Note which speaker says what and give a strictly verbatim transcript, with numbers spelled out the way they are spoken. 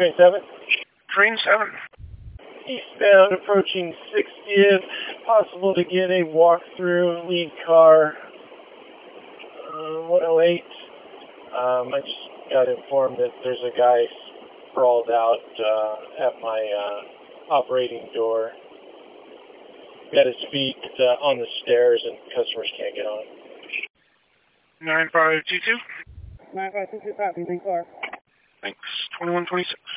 Speaker 1: Train seven.
Speaker 2: Train seven.
Speaker 1: Eastbound approaching sixtieth. Possible to get a walkthrough lead car. Uh, one oh eight. Um, I just got informed that there's a guy sprawled out uh, at my uh, operating door. Got his feet uh, on the stairs and customers can't get on.
Speaker 2: nine five two two.
Speaker 1: nine five two two, copy, lead car.
Speaker 2: Thanks. twenty-one twenty-six.